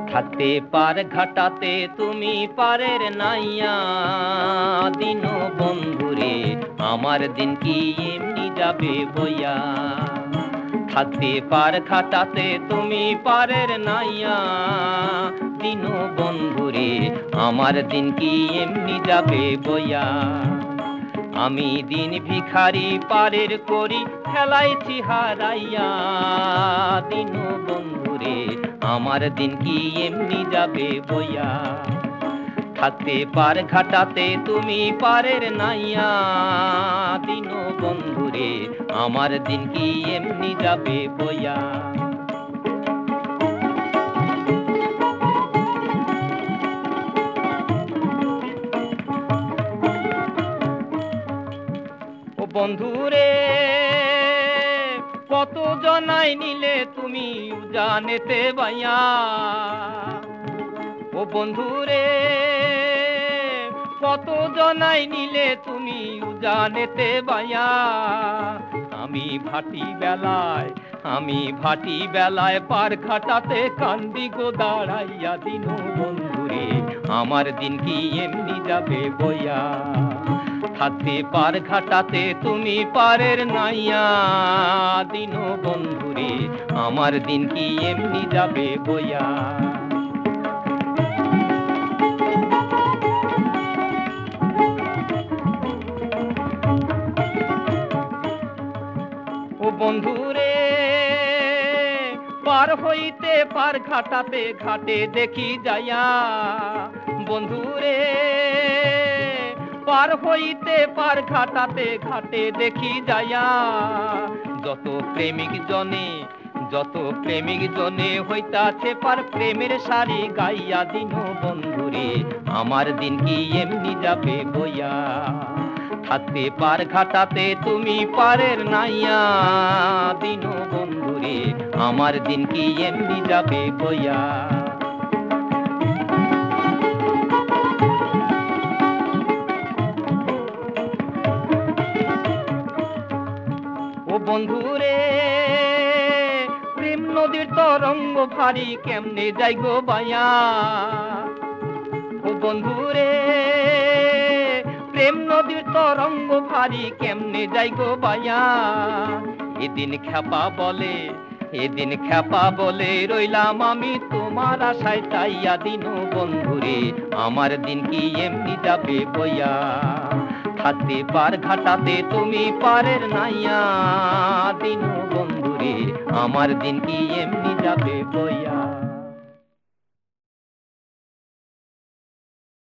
থাকতে পার ঘাটাতে তুমি পারের নাইয়া দিন বন্ধুরে আমার দিন কি এমনি যাবে বইয়া। থাকতে পার ঘাটাতে তুমি পারের নাইয়া দিন বন্ধুরে আমার দিন কি এমনি যাবে বইয়া। আমি দিন ভিখারি পারের করি খেলাইছি হারাইয়া দিন বন্ধুরে আমার দিন কি এমনি যাবে বইয়া। থাকতে পার ঘাটাতে তুমি পারের নাইয়া দিন বন্ধুরে আমার দিন কি এমনি যাবে বইয়া। ও বন্ধুরে কত জনাই নিলে তুমি জানেতে বাইয়া। ও বন্ধুরে কত জনাই নিলে তুমি জানেতে বাইয়া। আমি ভাটি বেলায় পার ঘাটাতে কান্দি গো দাঁড়াইয়া দিন বন্ধুরে আমার দিন কি এমনি যাবে বইয়া। থাকতে পার ঘাটাতে তুমি পারের নাইয়া দিন বন্ধুরে আমার দিন কি এমনি যাবে বইয়া। ও বন্ধুরে পার হইতে পার ঘাটাতে ঘাটে দেখি যাইয়া। বন্ধুরে পার হইতে পার ঘাটাতে ঘাটে দেখি যাইয়া। যত প্রেমিক জনে হইতাছে পার প্রেমের সারি গাইয়া দিন বন্ধুরে আমার দিন কি এমনি যাবে বইয়া। থাকতে পার ঘাটাতে তুমি পারের নাইয়া দিন বন্ধুরে আমার দিন কি এমনি যাবে বইয়া। ও বন্ধুরে প্রেম নদীর তরঙ্গ ভারী কেমনে যাই গো বাইয়া। ও বন্ধুরে প্রেম নদীর তরঙ্গ ভারী কেমনে যাই গো বাইয়া। এদিন খ্যাপা বলে রইলাম আমি তোমার আশায় চাইয়া দিন বন্ধুরে আমার দিন কি এমনি যাবে বইয়া। থাকতে পার ঘাটাতে তুমি পারের নাইয়া দিন বন্ধুরে আমার দিন কি এমনি যাবে বইয়া।